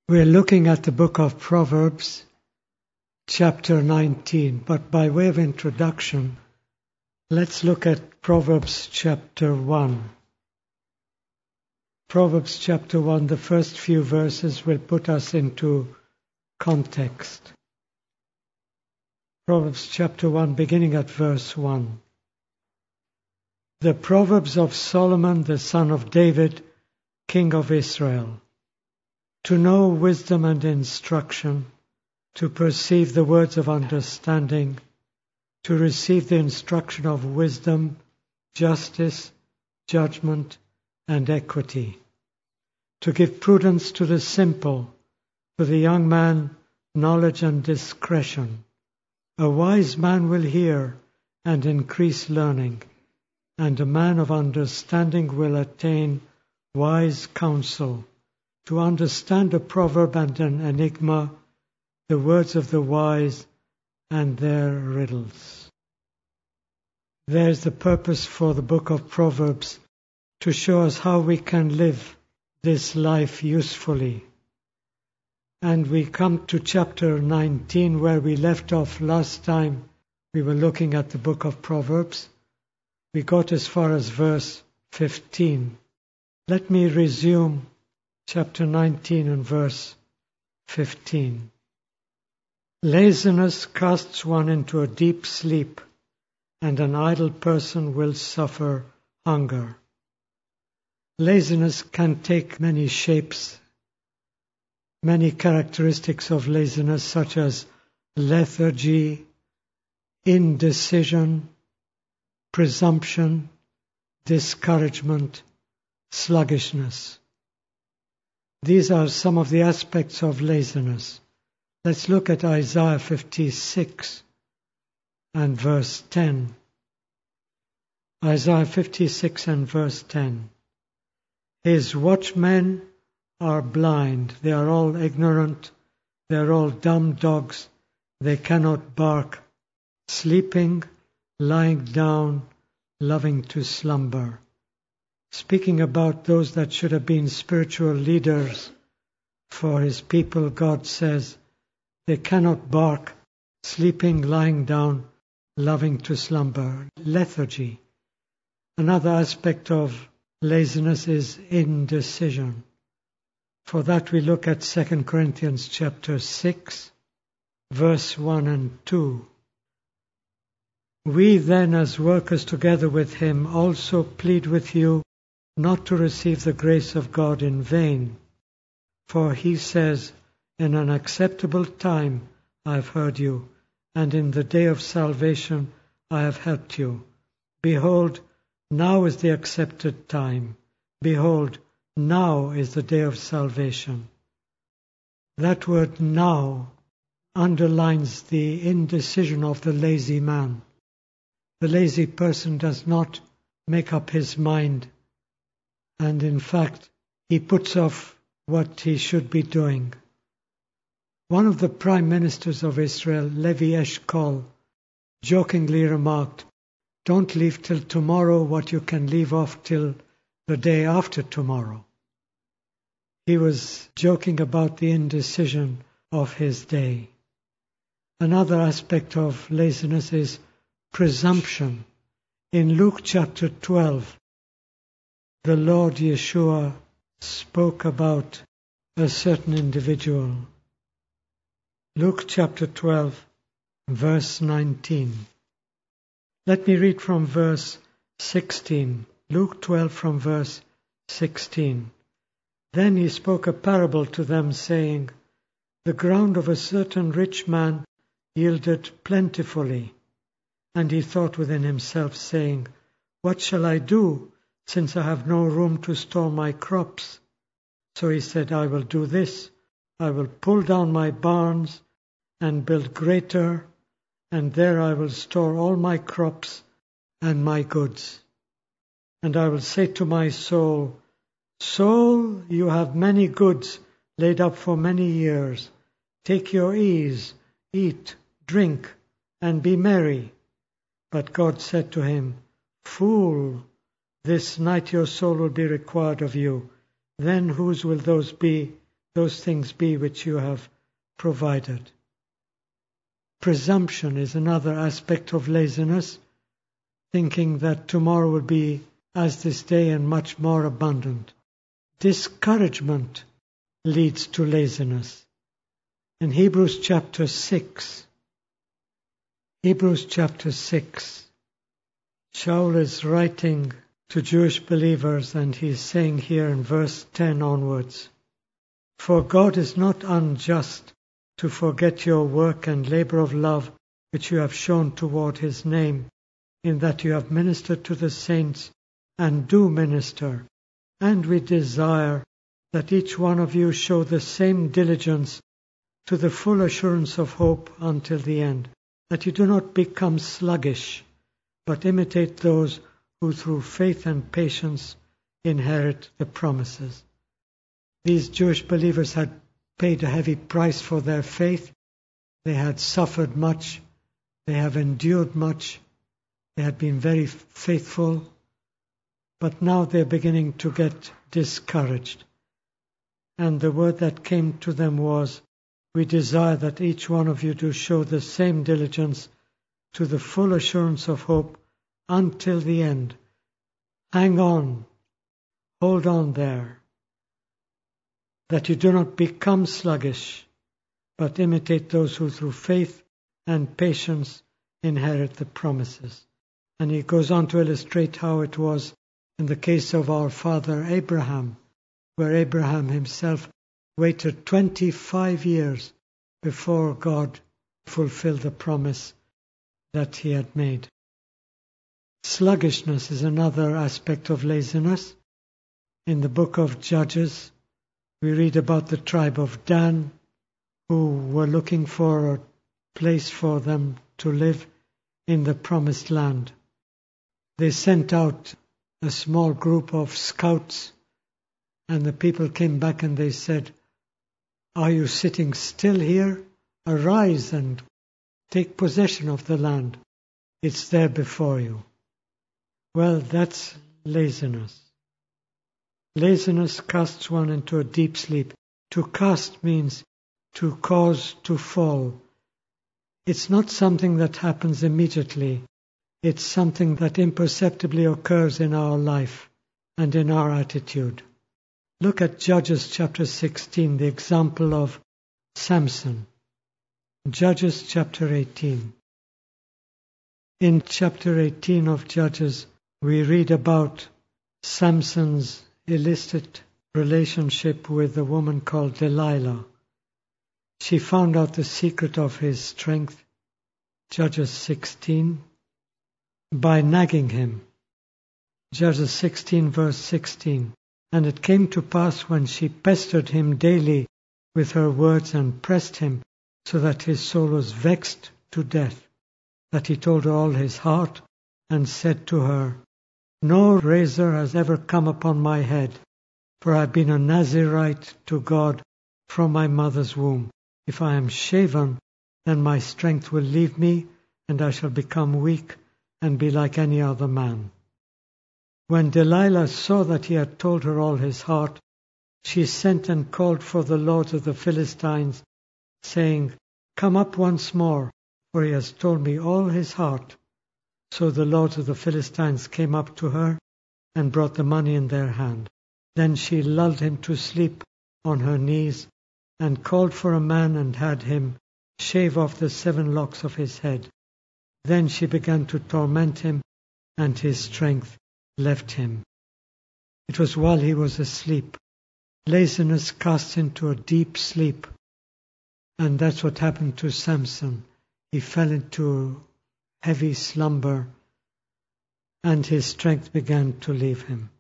We're looking at the book of Proverbs, chapter 19, but by way of introduction, let's look at Proverbs chapter 1. Proverbs chapter 1, the first few verses will put us into context. Proverbs chapter 1, beginning at verse 1. The Proverbs of Solomon, the son of David, king of Israel. To know wisdom and instruction, to perceive the words of understanding, to receive the instruction of wisdom, justice, judgment, and equity, to give prudence to the simple, to the young man knowledge and discretion. A wise man will hear and increase learning, and a man of understanding will attain wise counsel. To understand a proverb and an enigma, the words of the wise and their riddles. There's the purpose for the book of Proverbs, to show us how we can live this life usefully. And we come to chapter 19, where we left off last time we were looking at the book of Proverbs. We got as far as verse 15. Let me resume chapter 19 and verse 15. Laziness casts one into a deep sleep, and an idle person will suffer hunger. Laziness can take many shapes, many characteristics of laziness, such as lethargy, indecision, presumption, discouragement, sluggishness. These are some of the aspects of laziness. Let's look at Isaiah 56 and verse 10. Isaiah 56 and verse 10. His watchmen are blind, they are all ignorant, they are all dumb dogs, they cannot bark, sleeping, lying down, loving to slumber. Speaking about those that should have been spiritual leaders for his people, God says, they cannot bark, sleeping, lying down, loving to slumber. Lethargy. Another aspect of laziness is indecision. For that we look at 2 Corinthians chapter 6, verse 1 and 2. We then, as workers together with him, also plead with you not to receive the grace of God in vain. For he says, in an acceptable time I have heard you, and in the day of salvation I have helped you. Behold, now is the accepted time. Behold, now is the day of salvation. That word now underlines the indecision of the lazy man. The lazy person does not make up his mind, and in fact, he puts off what he should be doing. One of the prime ministers of Israel, Levi Eshkol, jokingly remarked, "Don't leave till tomorrow what you can leave off till the day after tomorrow." He was joking about the indecision of his day. Another aspect of laziness is presumption. In Luke chapter 12, the Lord Yeshua spoke about a certain individual. Luke chapter 12, verse 19. Let me read from verse 16. Luke 12 from verse 16. Then he spoke a parable to them, saying, The ground of a certain rich man yielded plentifully. And he thought within himself, saying, What shall I do, since I have no room to store my crops? So he said, I will do this. I will pull down my barns and build greater, and there I will store all my crops and my goods. And I will say to my soul, Soul, you have many goods laid up for many years. Take your ease, eat, drink, and be merry. But God said to him, Fool, this night your soul will be required of you. Then whose will those be those things be which you have provided. Presumption is another aspect of laziness, thinking that tomorrow will be as this day and much more abundant. Discouragement leads to laziness. In Hebrews chapter 6, Shaul is writing to Jewish believers, and he's saying here in verse 10 onwards, "For God is not unjust to forget your work and labor of love which you have shown toward his name, in that you have ministered to the saints and do minister. And we desire that each one of you show the same diligence to the full assurance of hope until the end, that you do not become sluggish, but imitate those who through faith and patience inherit the promises." These Jewish believers had paid a heavy price for their faith. They had suffered much. They have endured much. They had been very faithful. But now they're beginning to get discouraged. And the word that came to them was, "We desire that each one of you do show the same diligence to the full assurance of hope until the end." Hang on. Hold on there. That you do not become sluggish, but imitate those who through faith and patience inherit the promises. And he goes on to illustrate how it was in the case of our father Abraham, where Abraham himself waited 25 years before God fulfilled the promise that he had made. Sluggishness is another aspect of laziness. In the book of Judges, we read about the tribe of Dan, who were looking for a place for them to live in the promised land. They sent out a small group of scouts, and the people came back and they said, "Are you sitting still here? Arise and take possession of the land. It's there before you." Well, that's laziness. Laziness casts one into a deep sleep. To cast means to cause to fall. It's not something that happens immediately. It's something that imperceptibly occurs in our life and in our attitude. Look at Judges chapter 16, the example of Samson. Judges chapter 18. In chapter 18 of Judges, we read about Samson's illicit relationship with a woman called Delilah. She found out the secret of his strength, Judges 16, by nagging him. Judges 16 verse 16. "And it came to pass when she pestered him daily with her words and pressed him, so that his soul was vexed to death, that he told her all his heart, and said to her, No razor has ever come upon my head, for I have been a Nazirite to God from my mother's womb. If I am shaven, then my strength will leave me, and I shall become weak and be like any other man." When Delilah saw that he had told her all his heart, she sent and called for the lords of the Philistines, saying, "Come up once more, for he has told me all his heart." So the lords of the Philistines came up to her and brought the money in their hand. Then she lulled him to sleep on her knees and called for a man and had him shave off the 7 locks of his head. Then she began to torment him, and his strength left him. It was while he was asleep. Laziness casts into a deep sleep. And that's what happened to Samson. He fell into heavy slumber, and his strength began to leave him.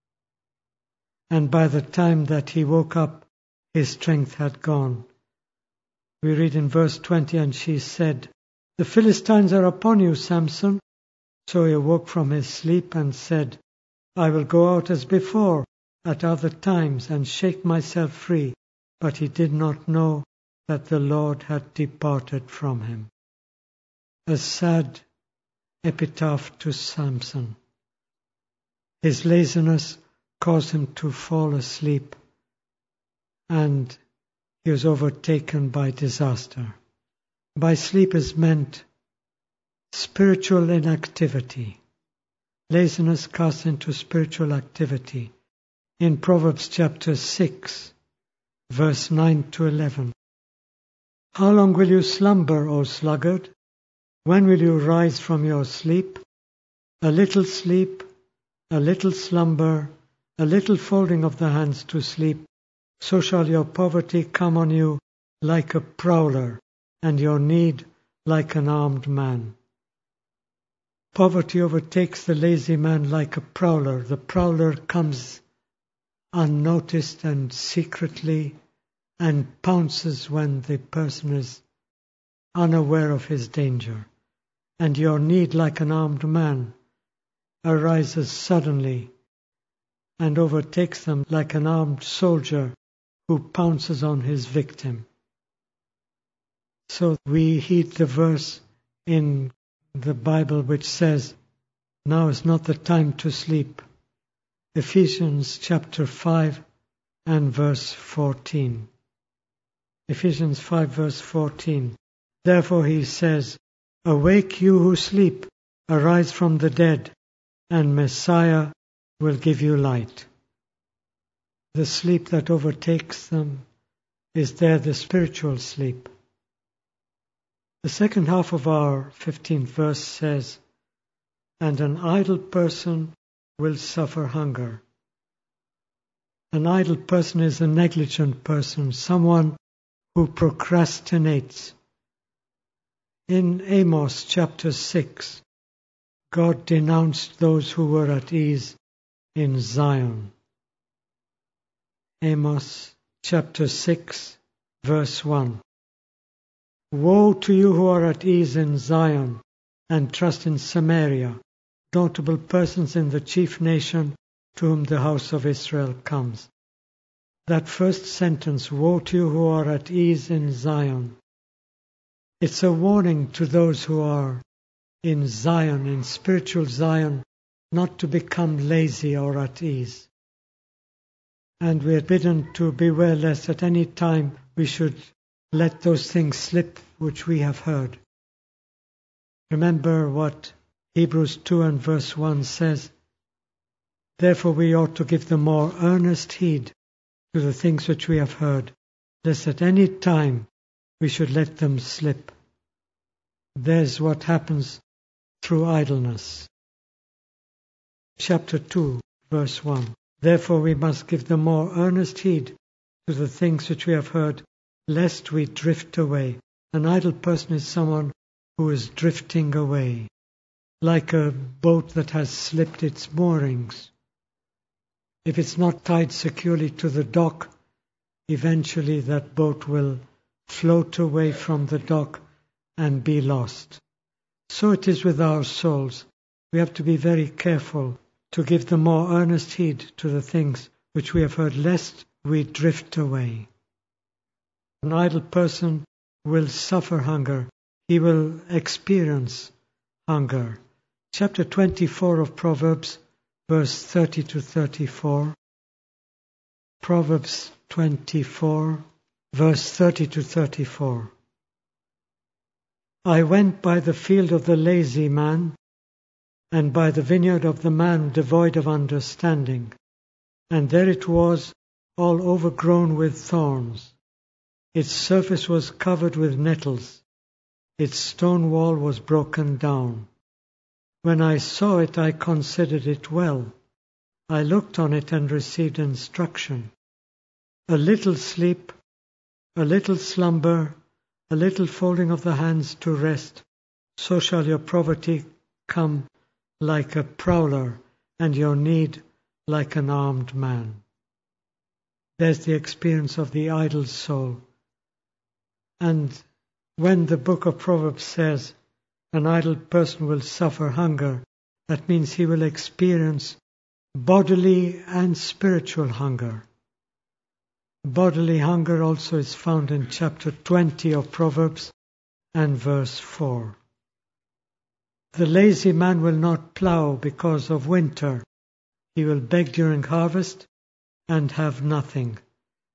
And by the time that he woke up, his strength had gone. We read in verse 20, "And she said, The Philistines are upon you, Samson." So he awoke from his sleep and said, "I will go out as before, at other times, and shake myself free." But he did not know that the Lord had departed from him. A sad epitaph to Samson. His laziness caused him to fall asleep, and he was overtaken by disaster. By sleep is meant spiritual inactivity. Laziness casts into spiritual activity. In Proverbs chapter 6, verse 9 to 11. How long will you slumber, O sluggard? When will you rise from your sleep? A little sleep, a little slumber, a little folding of the hands to sleep, so shall your poverty come on you like a prowler, and your need like an armed man. Poverty overtakes the lazy man like a prowler. The prowler comes unnoticed and secretly and pounces when the person is unaware of his danger. And your need like an armed man arises suddenly and overtakes them like an armed soldier who pounces on his victim. So we heed the verse in the Bible which says, now is not the time to sleep. Ephesians chapter 5 and verse 14. Ephesians 5 verse 14. Therefore he says, awake you who sleep, arise from the dead, and Messiah will give you light. The sleep that overtakes them is there the spiritual sleep. The second half of our 15th verse says, and an idle person will suffer hunger. An idle person is a negligent person, someone who procrastinates. In Amos chapter 6, God denounced those who were at ease in Zion. Amos chapter 6, verse 1. Woe to you who are at ease in Zion and trust in Samaria, notable persons in the chief nation to whom the house of Israel comes. That first sentence, woe to you who are at ease in Zion, it's a warning to those who are in Zion, in spiritual Zion, not to become lazy or at ease. And we are bidden to beware lest at any time we should let those things slip which we have heard. Remember what Hebrews 2 and verse 1 says, therefore we ought to give the more earnest heed to the things which we have heard, lest at any time we should let them slip. There's what happens through idleness. Chapter 2, verse 1. Therefore we must give the more earnest heed to the things which we have heard, lest we drift away. An idle person is someone who is drifting away, like a boat that has slipped its moorings. If it's not tied securely to the dock, eventually that boat will float away from the dock and be lost. So it is with our souls. We have to be very careful to give the more earnest heed to the things which we have heard, lest we drift away. An idle person will suffer hunger. He will experience hunger. Chapter 24 of Proverbs, verse 30 to 34. Proverbs 24, verse 30 to 34. I went by the field of the lazy man, and by the vineyard of the man devoid of understanding, and there it was, all overgrown with thorns. Its surface was covered with nettles. Its stone wall was broken down. When I saw it, I considered it well. I looked on it and received instruction. A little sleep, a little slumber, a little folding of the hands to rest, so shall your poverty come like a prowler, and your need like an armed man. There's the experience of the idle soul. And when the book of Proverbs says an idle person will suffer hunger, that means he will experience bodily and spiritual hunger. Bodily hunger also is found in chapter 20 of Proverbs and verse 4. The lazy man will not plough because of winter. He will beg during harvest and have nothing.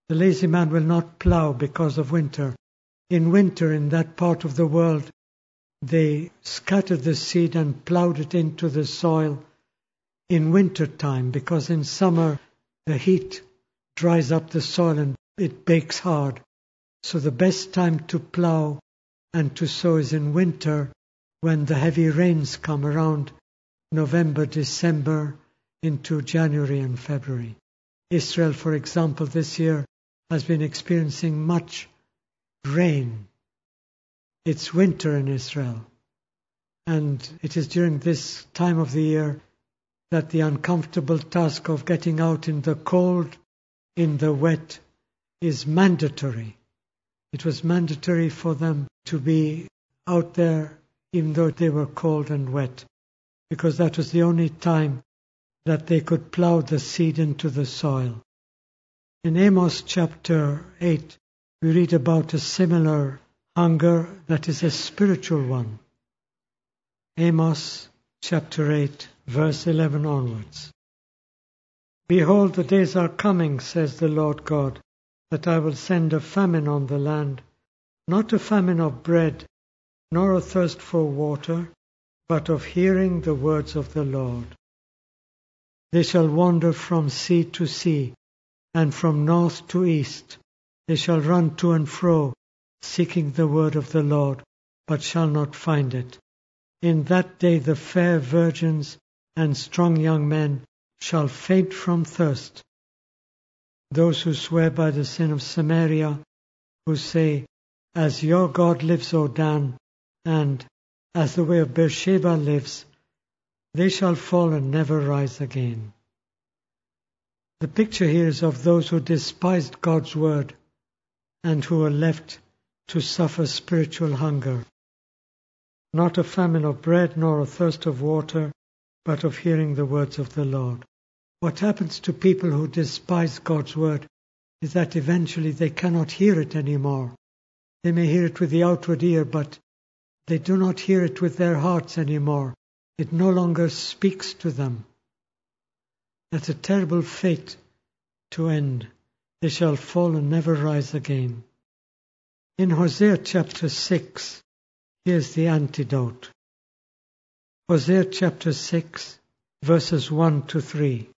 The lazy man will not plow because of winter. In winter, in that part of the world, they scattered the seed and plowed it into the soil in winter time, because in summer the heat dries up the soil and it bakes hard. So the best time to plow and to sow is in winter, when the heavy rains come around November, December, into January and February. Israel, for example, this year has been experiencing much rain. It's winter in Israel. And it is during this time of the year that the uncomfortable task of getting out in the cold, in the wet, is mandatory. It was mandatory for them to be out there even though they were cold and wet, because that was the only time that they could plow the seed into the soil. In Amos chapter 8, we read about a similar hunger that is a spiritual one. Amos chapter 8, verse 11 onwards. Behold, the days are coming, says the Lord God, that I will send a famine on the land, not a famine of bread, nor a thirst for water, but of hearing the words of the Lord. They shall wander from sea to sea, and from north to east. They shall run to and fro, seeking the word of the Lord, but shall not find it. In that day the fair virgins and strong young men shall faint from thirst. Those who swear by the sin of Samaria, who say, As your God lives, O Dan, and as the way of Beersheba lives, they shall fall and never rise again. The picture here is of those who despised God's word and who were left to suffer spiritual hunger. Not a famine of bread nor a thirst of water, but of hearing the words of the Lord. What happens to people who despise God's word is that eventually they cannot hear it anymore. They may hear it with the outward ear, but they do not hear it with their hearts anymore. It no longer speaks to them. That's a terrible fate to end. They shall fall and never rise again. In Hosea chapter 6, here's the antidote. Hosea chapter 6, verses 1 to 3.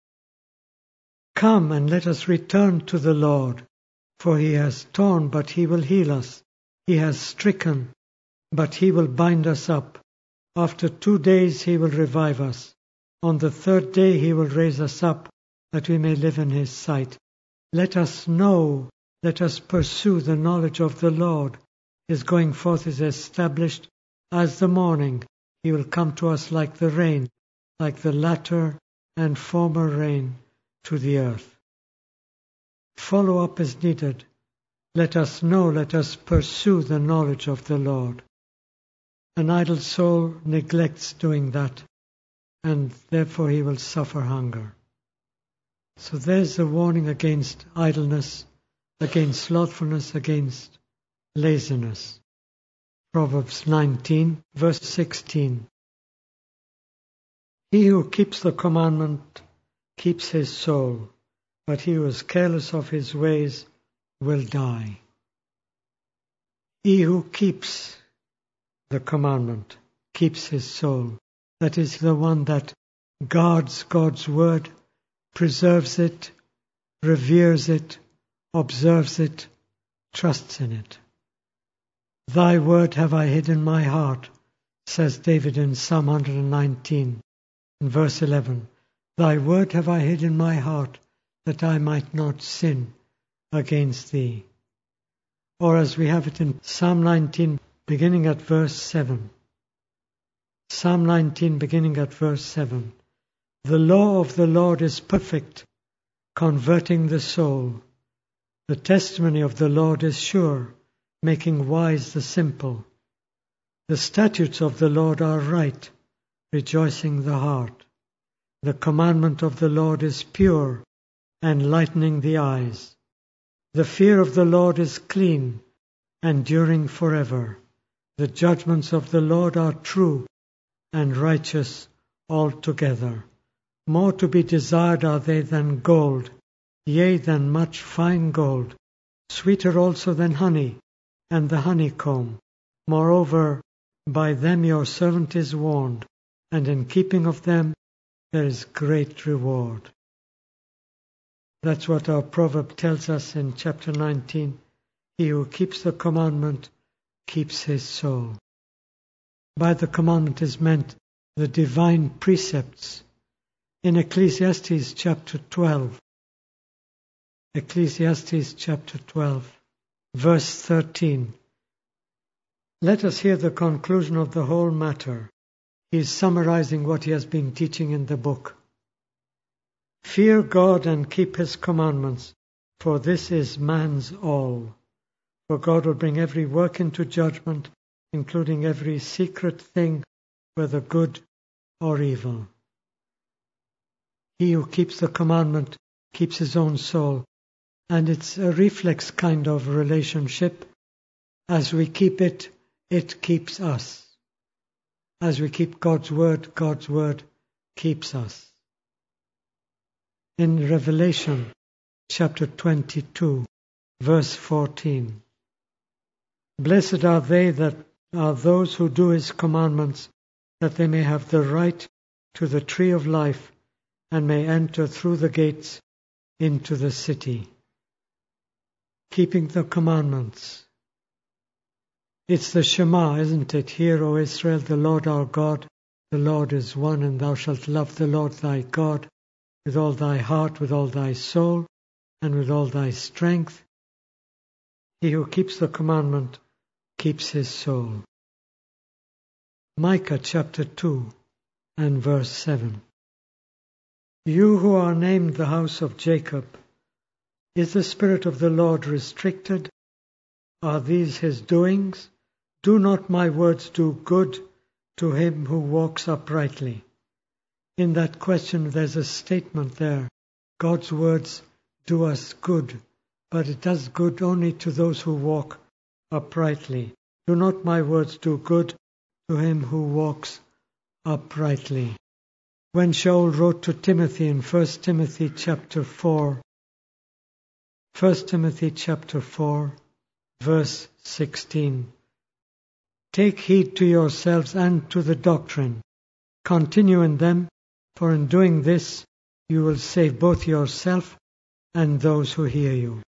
Come and let us return to the Lord, for he has torn, but he will heal us. He has stricken, but he will bind us up. After 2 days he will revive us. On the 3rd day he will raise us up, that we may live in his sight. Let us know, let us pursue the knowledge of the Lord. His going forth is established as the morning. He will come to us like the rain, like the latter and former rain to the earth. Follow up is needed. Let us know, let us pursue the knowledge of the Lord. An idle soul neglects doing that, and therefore he will suffer hunger. So there's a warning against idleness, against slothfulness, against laziness. Proverbs 19, verse 16. He who keeps the commandment keeps his soul, but he who is careless of his ways will die. He who keeps the commandment keeps his soul. That is the one that guards God's word, preserves it, reveres it, observes it, trusts in it. Thy word have I hid in my heart, says David in Psalm 119, in verse 11. Thy word have I hid in my heart, that I might not sin against thee. Or as we have it in Psalm 19, beginning at verse 7. Psalm 19, beginning at verse 7. The law of the Lord is perfect, converting the soul. The testimony of the Lord is sure, making wise the simple. The statutes of the Lord are right, rejoicing the heart. The commandment of the Lord is pure, enlightening the eyes. The fear of the Lord is clean, enduring forever. The judgments of the Lord are true and righteous altogether. More to be desired are they than gold, yea, than much fine gold, sweeter also than honey, and the honeycomb. Moreover, by them your servant is warned, and in keeping of them there is great reward. That's what our proverb tells us in chapter 19. He who keeps the commandment keeps his soul. By the commandment is meant the divine precepts. In Ecclesiastes chapter 12, verse 13, let us hear the conclusion of the whole matter. He is summarizing what he has been teaching in the book. Fear God and keep his commandments, for this is man's all. For God will bring every work into judgment, including every secret thing, whether good or evil. He who keeps the commandment keeps his own soul, and it's a reflex kind of relationship. As we keep it, it keeps us. As we keep God's word keeps us. In Revelation chapter 22, verse 14, blessed are they that are those who do his commandments, that they may have the right to the tree of life, and may enter through the gates into the city. Keeping the commandments. It's the Shema, isn't it? Hear, O Israel, the Lord our God, the Lord is one, and thou shalt love the Lord thy God with all thy heart, with all thy soul, and with all thy strength. He who keeps the commandment keeps his soul. Micah chapter 2 and verse 7. You who are named the house of Jacob, is the Spirit of the Lord restricted? Are these his doings? Do not my words do good to him who walks uprightly? In that question there's a statement there. God's words do us good, but it does good only to those who walk uprightly. Do not my words do good to him who walks uprightly? When Shaul wrote to Timothy in 1 Timothy chapter 4, verse 16, take heed to yourselves and to the doctrine. Continue in them, for in doing this you will save both yourself and those who hear you.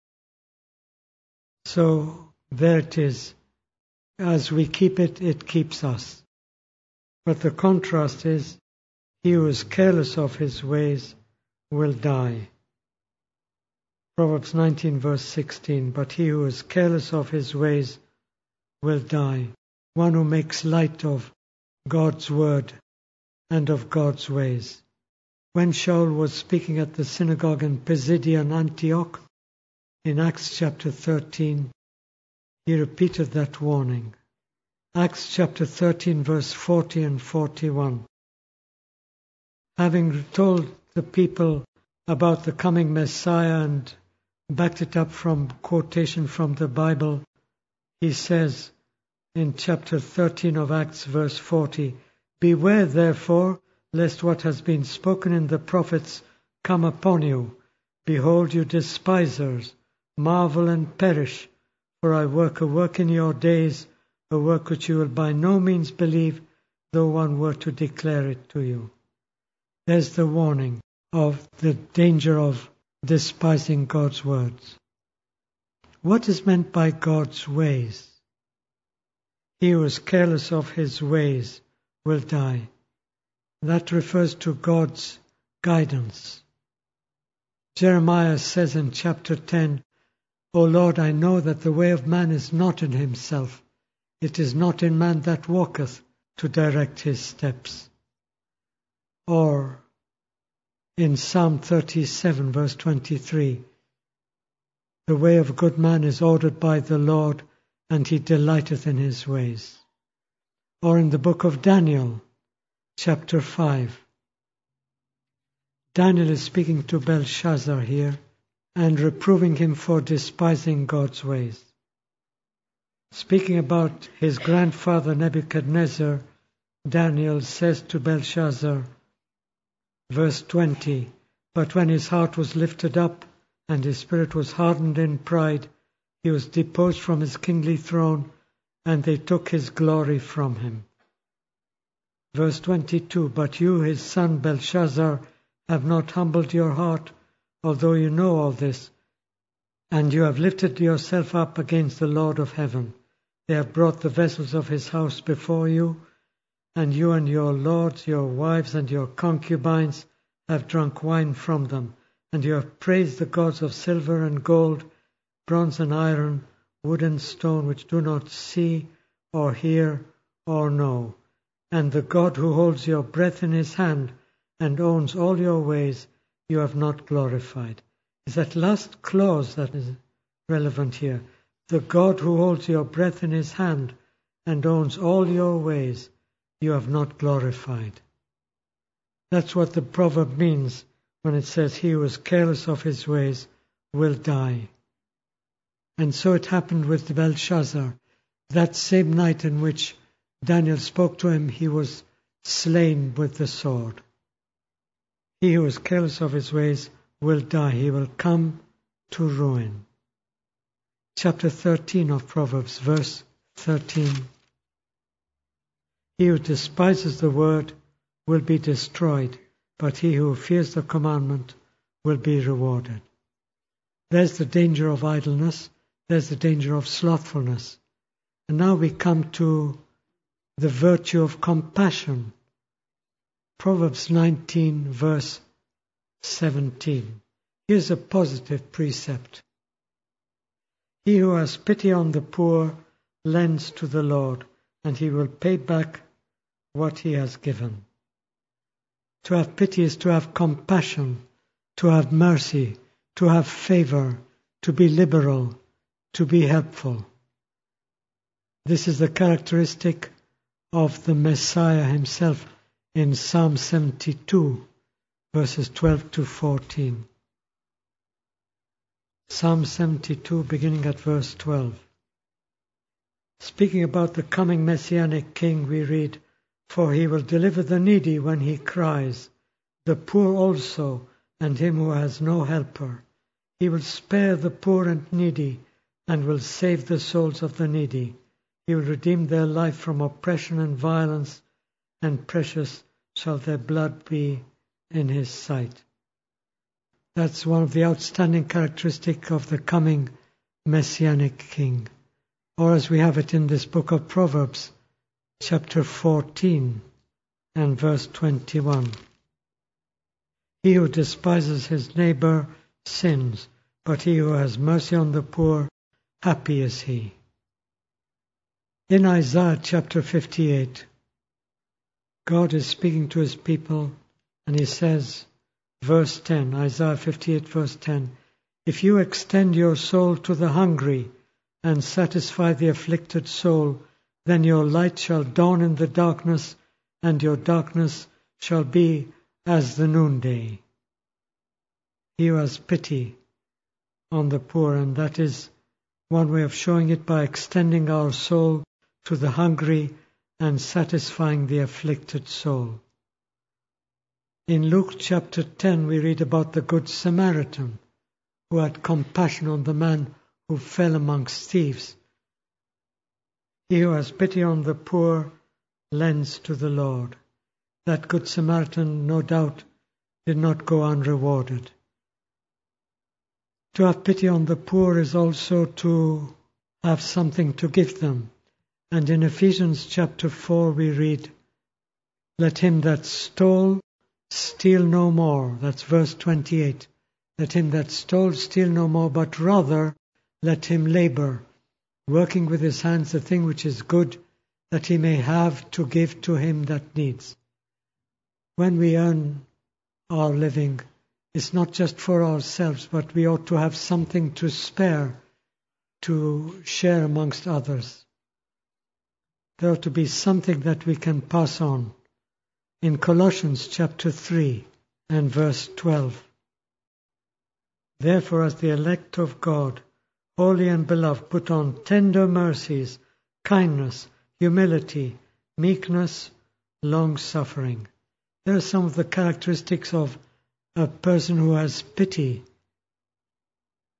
So there it is. As we keep it, it keeps us. But the contrast is, he who is careless of his ways will die. Proverbs 19 verse 16, but he who is careless of his ways will die. One who makes light of God's word and of God's ways. When Shaul was speaking at the synagogue in Pisidian Antioch, in Acts chapter 13, he repeated that warning. Acts chapter 13 verse 40 and 41. Having told the people about the coming Messiah and backed it up from quotation from the Bible, he says in chapter 13 of Acts verse 40, beware therefore lest what has been spoken in the prophets come upon you. Behold, you despisers, marvel and perish, for I work a work in your days, a work which you will by no means believe, though one were to declare it to you. There's the warning of the danger of despising God's words. What is meant by God's ways? He who is careless of his ways will die. That refers to God's guidance. Jeremiah says in chapter 10, O Lord, I know that the way of man is not in himself. It is not in man that walketh to direct his steps. Or in Psalm 37 verse 23, the way of a good man is ordered by the Lord, and he delighteth in his ways. Or in the book of Daniel, chapter 5. Daniel is speaking to Belshazzar here and reproving him for despising God's ways. Speaking about his grandfather Nebuchadnezzar, Daniel says to Belshazzar, verse 20, but when his heart was lifted up and his spirit was hardened in pride. He was deposed from his kingly throne, and they took his glory from him. Verse 22, But you, his son Belshazzar, have not humbled your heart, although you know all this, and you have lifted yourself up against the Lord of heaven. They have brought the vessels of his house before you, and you and your lords, your wives, and your concubines have drunk wine from them, and you have praised the gods of silver and gold, bronze and iron, wood and stone, which do not see or hear or know. And the God who holds your breath in his hand and owns all your ways, you have not glorified. It's that last clause that is relevant here. The God who holds your breath in his hand and owns all your ways, you have not glorified. That's what the proverb means when it says, he who is careless of his ways will die. And so it happened with Belshazzar. That same night in which Daniel spoke to him, he was slain with the sword. He who is careless of his ways will die. He will come to ruin. Chapter 13 of Proverbs, verse 13. He who despises the word will be destroyed, but he who fears the commandment will be rewarded. There's the danger of idleness. There's the danger of slothfulness. And now we come to the virtue of compassion. Proverbs 19, verse 17. Here's a positive precept. He who has pity on the poor lends to the Lord, and he will pay back what he has given. To have pity is to have compassion, to have mercy, to have favor, to be liberal, to be helpful. This is the characteristic of the Messiah himself in Psalm 72, verses 12 to 14. Psalm 72, beginning at verse 12. Speaking about the coming Messianic King, we read, For he will deliver the needy when he cries, the poor also, and him who has no helper. He will spare the poor and needy, and will save the souls of the needy. He will redeem their life from oppression and violence, and precious shall their blood be in his sight. That's one of the outstanding characteristics of the coming Messianic King. Or as we have it in this book of Proverbs, chapter 14 and verse 21. He who despises his neighbor sins, but he who has mercy on the poor, happy is he. In Isaiah chapter 58, God is speaking to his people, and he says, verse 10, Isaiah 58 verse 10, If you extend your soul to the hungry and satisfy the afflicted soul, then your light shall dawn in the darkness, and your darkness shall be as the noonday. He who has pity on the poor, and that is one way of showing it by extending our soul to the hungry and satisfying the afflicted soul. In Luke chapter 10 we read about the Good Samaritan who had compassion on the man who fell amongst thieves. He who has pity on the poor lends to the Lord. That Good Samaritan, no doubt, did not go unrewarded. To have pity on the poor is also to have something to give them. And in Ephesians chapter 4 we read, Let him that stole steal no more. That's verse 28. Let him that stole steal no more, but rather let him labor, working with his hands the thing which is good, that he may have to give to him that needs. When we earn our living, it's not just for ourselves, but we ought to have something to spare, to share amongst others. There ought to be something that we can pass on. In Colossians chapter 3 and verse 12. Therefore, as the elect of God, holy and beloved, put on tender mercies, kindness, humility, meekness, long-suffering. There are some of the characteristics of a person who has pity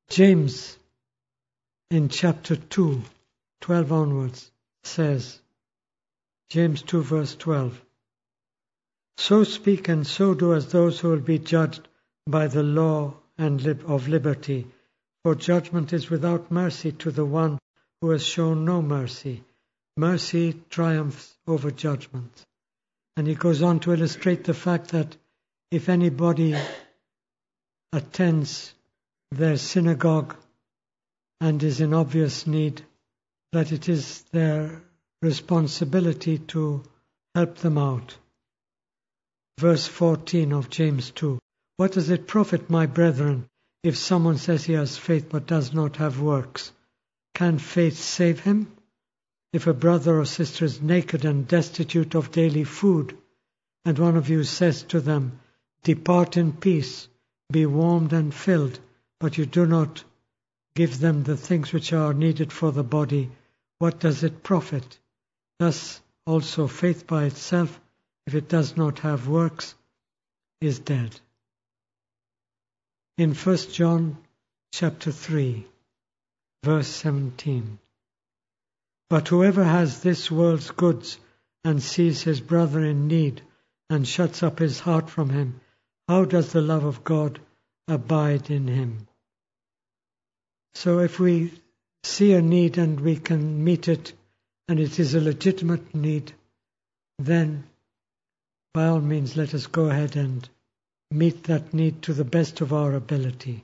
James, in chapter 2, 12 onwards, says, James 2 verse 12, "So speak and so do as those who will be judged by the law and of liberty, for judgment is without mercy to the one who has shown no mercy. Mercy triumphs over judgment." And he goes on to illustrate the fact that if anybody attends their synagogue and is in obvious need, that it is their responsibility to help them out. Verse 14 of James 2. "What does it profit, my brethren, if someone says he has faith but does not have works? Can faith save him? If a brother or sister is naked and destitute of daily food, and one of you says to them, 'Depart in peace, be warmed and filled,' but you do not give them the things which are needed for the body, what does it profit? Thus also faith by itself, if it does not have works, is dead." In 1 John chapter 3, verse 17, "But whoever has this world's goods and sees his brother in need and shuts up his heart from him, how does the love of God abide in him?" So if we see a need and we can meet it, and it is a legitimate need, then by all means let us go ahead and meet that need to the best of our ability.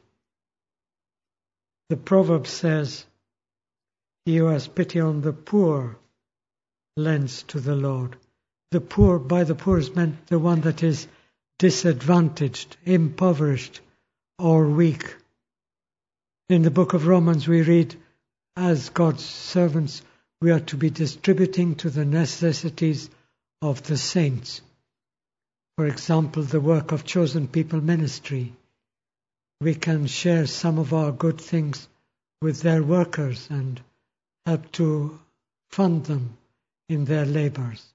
The proverb says, "He who has pity on the poor lends to the Lord." The poor, by the poor is meant the one that is disadvantaged, impoverished, or weak. In the book of Romans we read, as God's servants, we are to be distributing to the necessities of the saints. For example, the work of Chosen People Ministry. We can share some of our good things with their workers and help to fund them in their labors.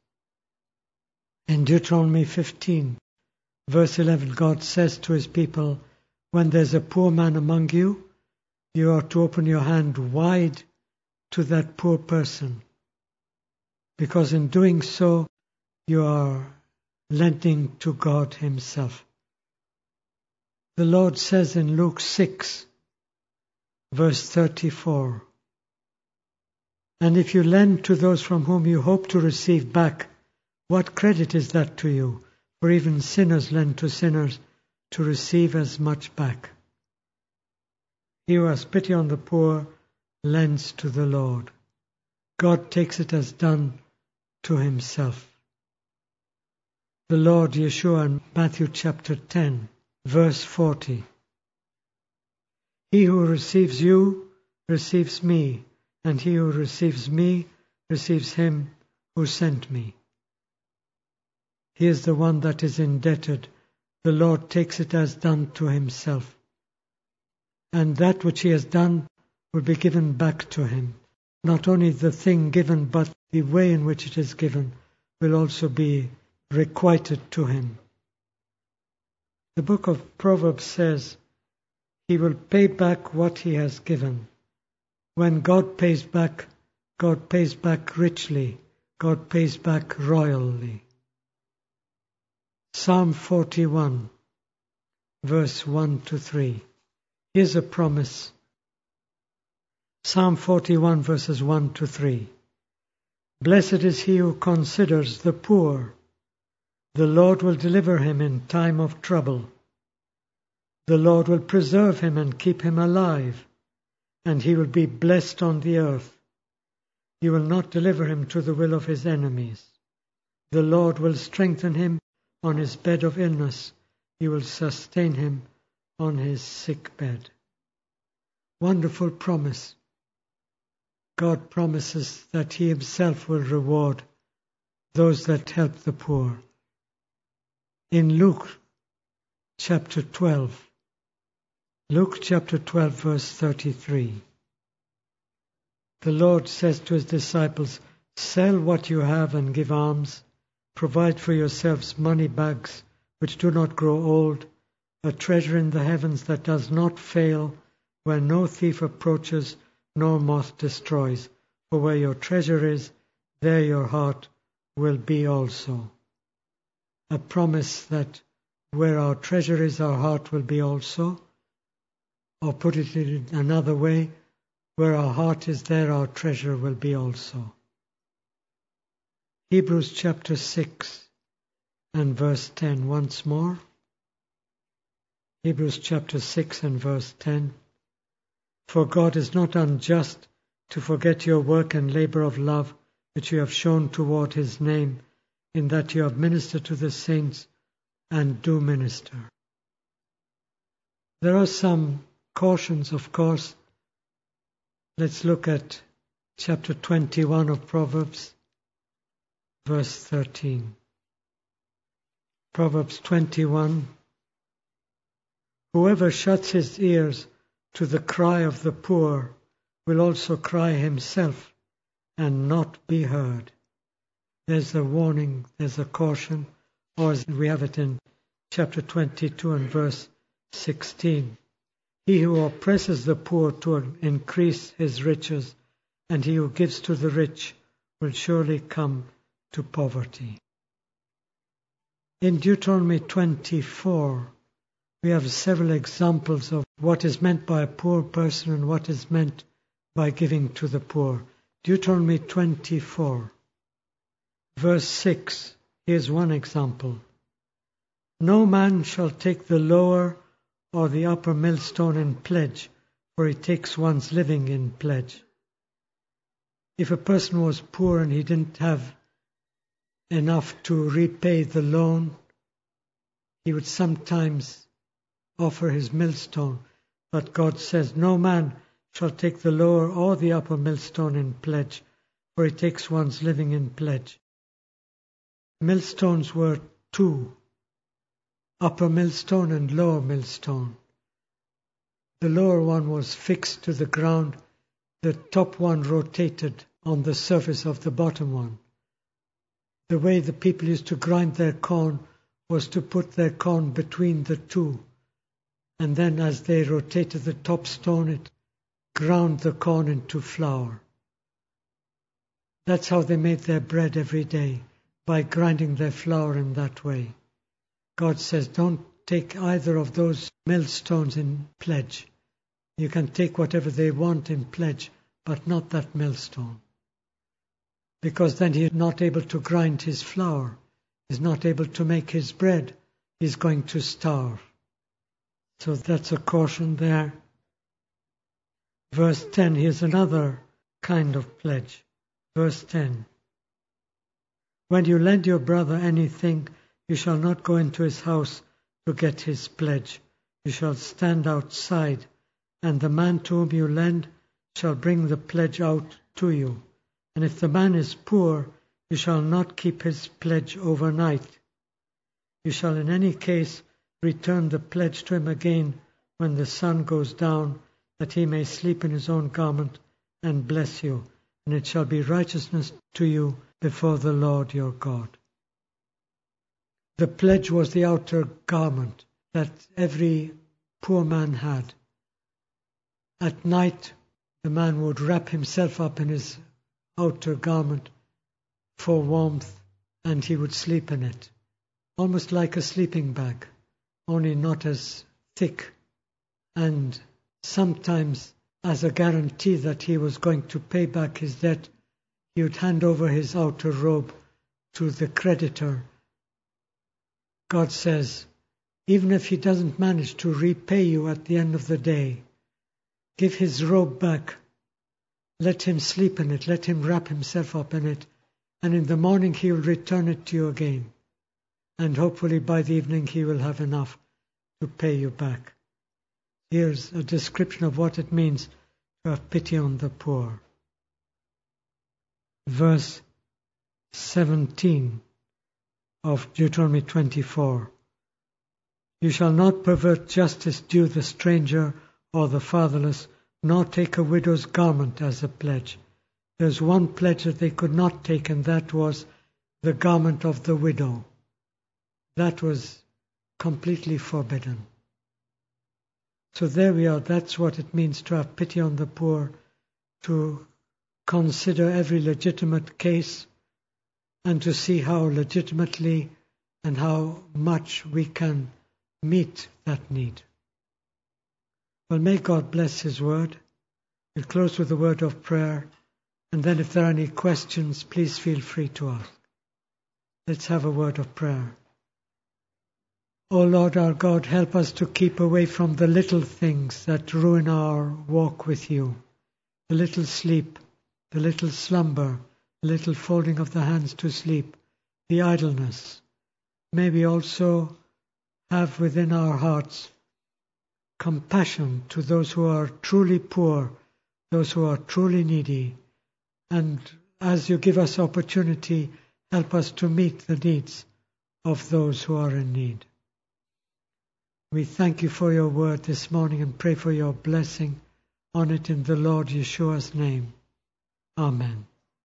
In Deuteronomy 15, verse 11, God says to his people, "When there's a poor man among you, you are to open your hand wide to that poor person, because in doing so, you are lending to God himself." The Lord says in Luke 6, verse 34, "And if you lend to those from whom you hope to receive back, what credit is that to you? For even sinners lend to sinners to receive as much back." He who has pity on the poor lends to the Lord. God takes it as done to himself. The Lord Yeshua in Matthew chapter 10, verse 40. "He who receives you receives me, and he who receives me receives him who sent me." He is the one that is indebted. The Lord takes it as done to himself. And that which he has done will be given back to him. Not only the thing given, but the way in which it is given will also be requited to him. The book of Proverbs says, "He will pay back what he has given." When God pays back richly. God pays back royally. Psalm 41, verse 1 to 3. Here's a promise. Psalm 41, verses 1 to 3. "Blessed is he who considers the poor. The Lord will deliver him in time of trouble. The Lord will preserve him and keep him alive, and he will be blessed on the earth. You will not deliver him to the will of his enemies. The Lord will strengthen him on his bed of illness. You will sustain him on his sick bed." Wonderful promise. God promises that he himself will reward those that help the poor. In Luke chapter 12, verse 33, the Lord says to his disciples, "Sell what you have and give alms. Provide for yourselves money bags which do not grow old, a treasure in the heavens that does not fail, where no thief approaches nor moth destroys. For where your treasure is, there your heart will be also. A promise that where our treasure is, our heart will be also. Or put it in another way, where our heart is, there our treasure will be also. Hebrews chapter 6 and verse 10 once more. Hebrews chapter 6 and verse 10. For God is not unjust to forget your work and labor of love which you have shown toward his name, in that you have ministered to the saints and do minister. There are some cautions, of course. Let's look at chapter 21 of Proverbs, verse 13. Proverbs 21. Whoever shuts his ears to the cry of the poor will also cry himself and not be heard. There's a warning, there's a caution, or as we have it in chapter 22 and verse 16. He who oppresses the poor to increase his riches, and he who gives to the rich will surely come to poverty. In Deuteronomy 24, we have several examples of what is meant by a poor person and what is meant by giving to the poor. Deuteronomy 24, verse 6, here's one example. No man shall take the lower or the upper millstone in pledge, for he takes one's living in pledge. If a person was poor and he didn't have enough to repay the loan, he would sometimes offer his millstone. But God says, no man shall take the lower or the upper millstone in pledge, for he takes one's living in pledge. Millstones were two, upper millstone and lower millstone. The lower one was fixed to the ground, the top one rotated on the surface of the bottom one. The way the people used to grind their corn was to put their corn between the two, and then as they rotated the top stone, it ground the corn into flour. That's how they made their bread every day, by grinding their flour in that way. God says, don't take either of those millstones in pledge. You can take whatever they want in pledge, but not that millstone. Because then he's not able to grind his flour. He's not able to make his bread. He's going to starve. So that's a caution there. Verse 10, here's another kind of pledge. Verse 10. When you lend your brother anything, you shall not go into his house to get his pledge. You shall stand outside, and the man to whom you lend shall bring the pledge out to you. And if the man is poor, you shall not keep his pledge overnight. You shall in any case return the pledge to him again when the sun goes down, that he may sleep in his own garment and bless you, and it shall be righteousness to you before the Lord your God. The pledge was the outer garment that every poor man had. At night, the man would wrap himself up in his outer garment for warmth, and he would sleep in it, almost like a sleeping bag, only not as thick. And sometimes, as a guarantee that he was going to pay back his debt, he would hand over his outer robe to the creditor. God says, even if he doesn't manage to repay you at the end of the day, give his robe back. Let him sleep in it. Let him wrap himself up in it. And in the morning he will return it to you again. And hopefully by the evening he will have enough to pay you back. Here's a description of what it means to have pity on the poor. Verse 17 of Deuteronomy 24. You shall not pervert justice due the stranger or the fatherless, nor take a widow's garment as a pledge. There's one pledge that they could not take, and that was the garment of the widow. That was completely forbidden. So there we are. That's what it means to have pity on the poor, to consider every legitimate case and to see how legitimately and how much we can meet that need. Well, may God bless His word. We'll close with a word of prayer, and then if there are any questions, please feel free to ask. Let's have a word of prayer. O Lord our God, help us to keep away from the little things that ruin our walk with you. The little sleep, the little slumber, the little folding of the hands to sleep, the idleness. May we also have within our hearts compassion to those who are truly poor, those who are truly needy. And as you give us opportunity, help us to meet the needs of those who are in need. We thank you for your word this morning and pray for your blessing on it in the Lord Yeshua's name. Amen.